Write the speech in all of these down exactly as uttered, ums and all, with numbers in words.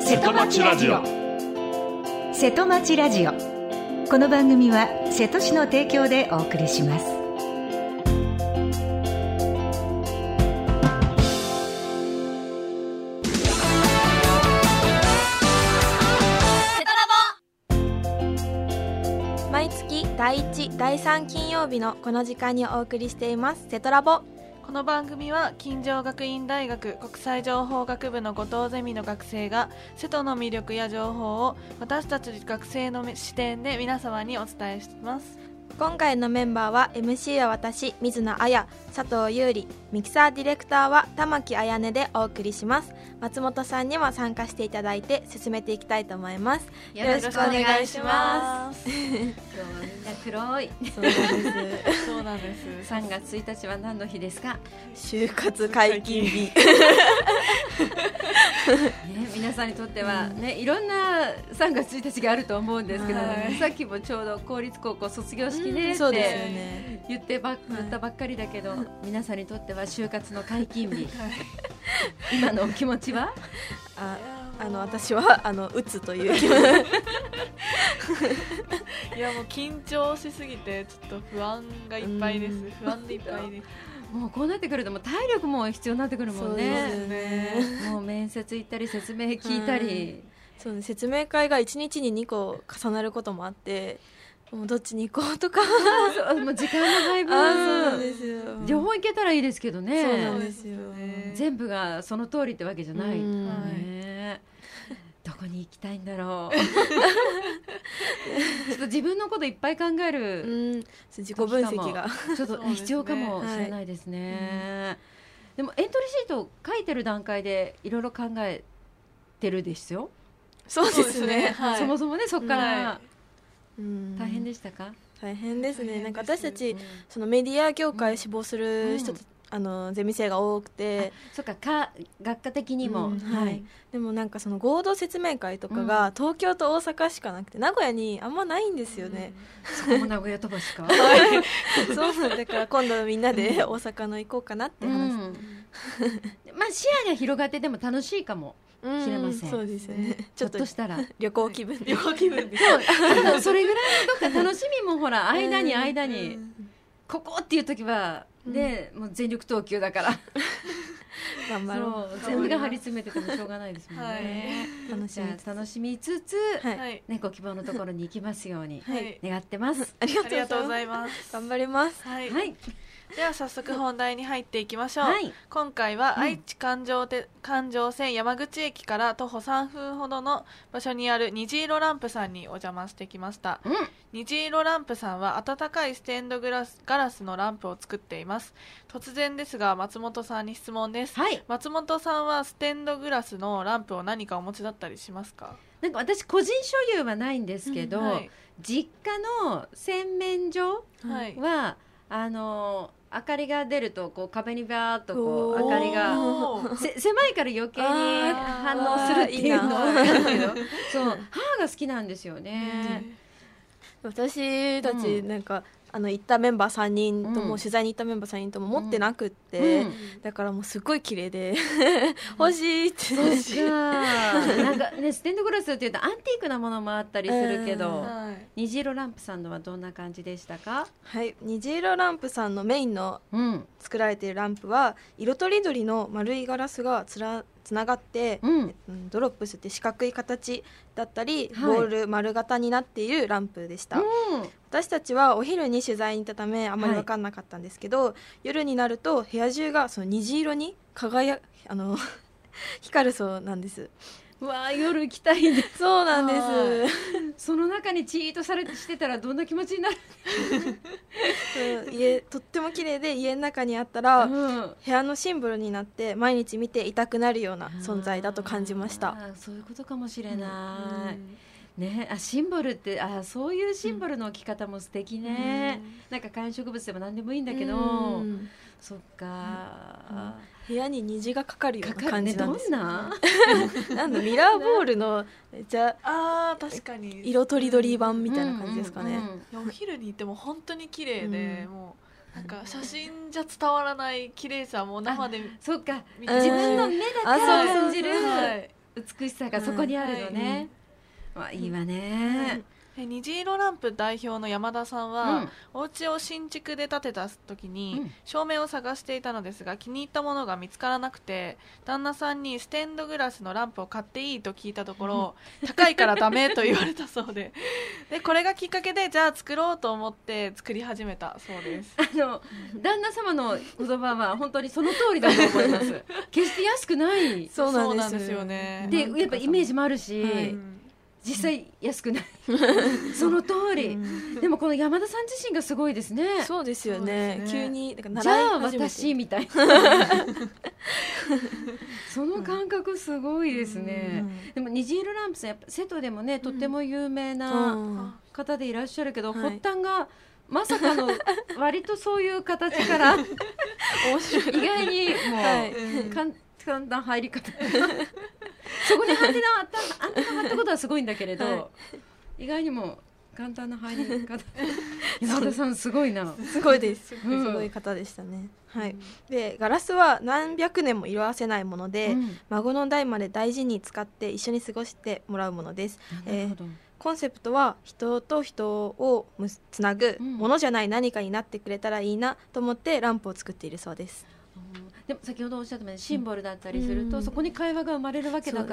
瀬戸町ラジオ。 瀬戸町ラジオ。この番組は瀬戸市の提供でお送りします。 毎月だいいち、だいさん金曜日のこの時間にお送りしています瀬戸ラボ。 この番組は金城学院大学国際情報学部の後藤ゼミの学生が瀬戸の魅力や情報を私たち学生の視点で皆様にお伝えします。 今回のメンバーは エムシー は私水野彩、佐藤優里、ミキサーディレクターは玉木彩音でお送りします。松本さんにも参加していただいて進めていきたいと思います。よろしくお願いします。 今日はみんな黒い。 そうなんですそうなんです。 さんがつついたちは何の日ですか？ 就活解禁日ね、 皆さんにとっては、ね、いろんなさんがつついたちがあると思うんですけど、ね、さっきもちょうど公立高校卒業式ね、うん、 そうですよね、 言ってば言ったばっかりだけど、はい、皆さんにとっては就活の解禁日、はい、今のお気持ちは？ ああの私はあの打つという気持ちいやもう緊張しすぎてちょっと不安がいっぱいです。不安でいっぱいです。 もうこうなってくるともう体力も必要になってくるもんね。 そうですね。 もう面接行ったり説明聞いたり、 そうね、説明会がいちにちににこ重なることもあって、もうどっちに行こうとかもう時間の配分そうなんですよ。 両方行けたらいいですけどね。 そうなんですよ。 全部がその通りってわけじゃない、 ね、 どこに行きたいんだろうちょっと自分のこといっぱい考える、うん、 自己分析がちょっと必要かもしれないですね、はい、でもエントリーシートを書いてる段階でいろいろ考えてるですよ。 そうですね、 はい、そもそもねそこから、 はい、 大変でしたか？ 大変ですね。なんか私たち、うん、そのメディア業界志望する人、うん、あのゼミ生が多くて、 そっかか学科的にも、うん、はい、 でもなんかその合同説明会とかが東京と大阪しかなくて名古屋にあんまないんですよね、 うん、そこも名古屋飛ばしかそうだから今度みんなで大阪の行こうかなって話、うん、 まあ視野が広がってでも楽しいかも知れません、 うん、そうですよね。ちょっとしたら旅行気分で旅行気分でそうそれぐらいのどっか楽しみもほら間に間に、うん、ここっていう時はね、うん、もう全力投球だから頑張ろう。 全部が張り詰めててもしょうがないですもんね、 はい、楽しみ楽しみつつ、はいね、ご希望のところに行きますように願ってます、はい、 ありがとうございます頑張ります、 はいはい、では早速本題に入っていきましょう、はい、今回は愛知環状て、環状線山口駅から徒歩さんぷんほどの場所にある虹色ランプさんにお邪魔してきました、うん、虹色ランプさんは温かいステンドグラス、ガラスのランプを作っています。突然ですが松本さんに質問です、はい、松本さんはステンドグラスのランプを何かお持ちだったりしますか？ なんか私個人所有はないんですけど、うんはい、実家の洗面所は、うん、あの明かりが出るとこう壁にバーッとこう明かりがせ狭いから余計に反応するっていうのは分かるけどそう母が好きなんですよね、 うん、私たちなんか、うんあの行ったメンバーさんにんとも、うん、取材に行ったメンバーさんにんとも持ってなくって、うん、だからもうすごい綺麗で欲しいってそうなんか、ね、ステンドグラスっていうとアンティークなものもあったりするけど、はい、虹色ランプさんのはどんな感じでしたか？ はい、虹色ランプさんのメインの作られているランプは色とりどりの丸いガラスがつらつながって、うん、ドロップスって四角い形だったり、はい、ボール丸型になっているランプでした、うん、私たちはお昼に取材に行ったためあまり分かんなかったんですけど、はい、夜になると部屋中がその虹色に輝あの光るそうなんです。 うわー夜行きたいんです。 そうなんですその中にチートされてしてたらどんな気持ちになるそう家とっても綺麗で家の中にあったら、うん、部屋のシンボルになって毎日見ていたくなるような存在だと感じました。 あそういうことかもしれない、うんね、あシンボルってあそういうシンボルの置き方も素敵ね、うん、なんか観葉植物でも何でもいいんだけど、うん、そっか、 うん、部屋に虹がかかるような感じなんです、 ね、どんななんだミラーボールのじゃあ確かに色とりどり版みたいな感じですかね、うんうんうん、 いやお昼に行っても本当に綺麗で、うん、もうなんか写真じゃ伝わらない綺麗さも生でそっか自分の目だから感じる美しさがそこにあるのね、はいはい、まあ、いいわね、 はい虹色ランプ代表の山田さんは、うん、お家を新築で建てた時に、うん、照明を探していたのですが気に入ったものが見つからなくて旦那さんにステンドグラスのランプを買っていいと聞いたところ、うん、高いからダメと言われたそうででこれがきっかけでじゃあ作ろうと思って作り始めたそうです。 あの旦那様の言葉は本当にその通りだと思います決して安くないそうなんですよね。 でやっぱイメージもあるし、はい、実際安くないその通り、うん、でもこの山田さん自身がすごいですね。 そうですよね、急にだから習い始めてじゃあ私みたいなその感覚すごいですね、うん、でも虹色ランプさんやっぱ瀬戸でもねとっても有名な方でいらっしゃるけど、うん、発端がまさかの割とそういう形から面白い意外にもう、はい、簡単入り方そこにアンテナあったアンテナ張ったことはすごいんだけれど、はい、意外にも簡単な入り方山田さんすごいなすごいです、うん、すごい方でしたね、はい、でガラスは何百年も色あせないもので、うん、孫の代まで大事に使って一緒に過ごしてもらうものです。えー、コンセプトは人と人をつなぐものじゃない何かになってくれたらいいなと思ってランプを作っているそうです。 でも先ほどおっしゃったようにシンボルだったりすると、うん、そこに会話が生まれるわけだから、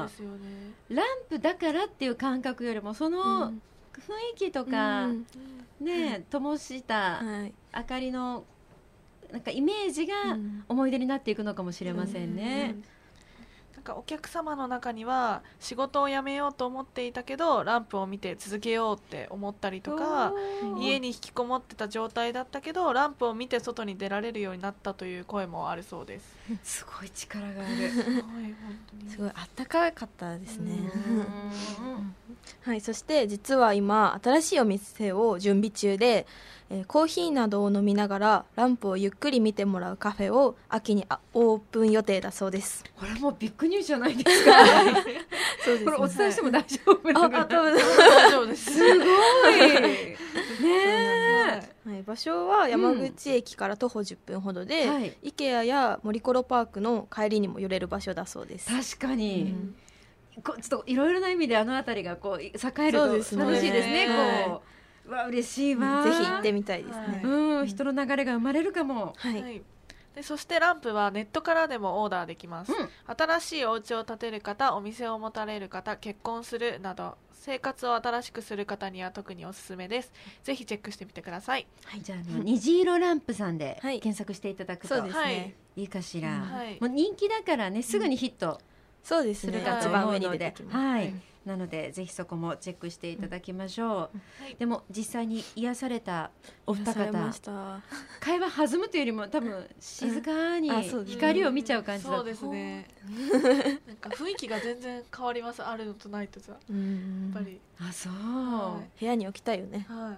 ねランプだからっていう感覚よりもその雰囲気とか、うん、ね、灯した明かりのなんかイメージが思い出になっていくのかもしれませんね、うんうん、 なんかお客様の中には仕事を辞めようと思っていたけどランプを見て続けようって思ったりとか家に引きこもってた状態だったけどランプを見て外に出られるようになったという声もあるそうです。 すごい力があるすごい本当にすごいあったかかったですねはい、そして実は今新しいお店を準備中で、えー、コーヒーなどを飲みながらランプをゆっくり見てもらうカフェを秋にオープン予定だそうです。 これもうビッグニュースじゃないですかそうです、ね、これお伝えしても大丈夫なのかな。あ、多分大丈夫ですすごいねはい、場所は山口駅から徒歩じゅっぷんほどで、うんはい、IKEA や森コロパークの帰りにも寄れる場所だそうです。 確かに、うんこちょっといろいろな意味であの辺りがこう栄えると楽しいですね。こう、うわ嬉しいわ、 ぜひ行ってみたいですね、 はい、うん、人の流れが生まれるかも、 はいはい、でそしてランプはネットからでもオーダーできます、うん、新しいお家を建てる方、お店を持たれる方、結婚するなど生活を新しくする方には特におすすめです。ぜひチェックしてみてください、 はい、じゃあ、あの虹色ランプさんで検索していただくと、はい、そうですね、いいかしら、はい、もう人気だからねすぐにヒット、うんそうですね、 一番上に出てきます、はいはい、なのでぜひそこもチェックしていただきましょう、うんはい、でも実際に癒されたお二方会話弾むというよりも多分静かに光を見ちゃう感じだと、 そうですねなんか雰囲気が全然変わります。あるのとないとじゃやっぱりあそう、 はい、部屋に置きたいよね、 はい、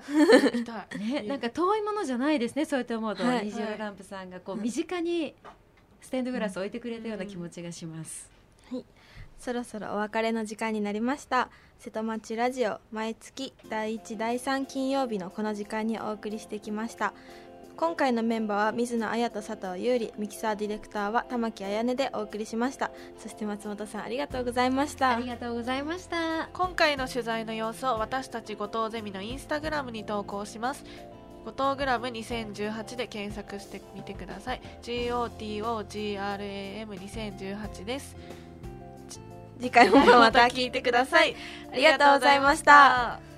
置きたいね、なんか遠いものじゃないですね。そうやって思うと、はい、虹色ランプさんがこう身近にステンドグラスを置いてくれたような気持ちがします、 はい、そろそろお別れの時間になりました。瀬戸町ラジオ毎月だいいちだいさん金曜日のこの時間にお送りしてきました。今回のメンバーは水野彩と佐藤優里、ミキサーディレクターは玉木彩音でお送りしました。そして松本さんありがとうございました。 ありがとうございました。 今回の取材の様子を私たち後藤ゼミのインスタグラムに投稿します。後藤グラムにせんじゅうはちで検索してみてください。 ゴトグラムにせんじゅうはち です。 次回もまた聞いてください。ありがとうございました。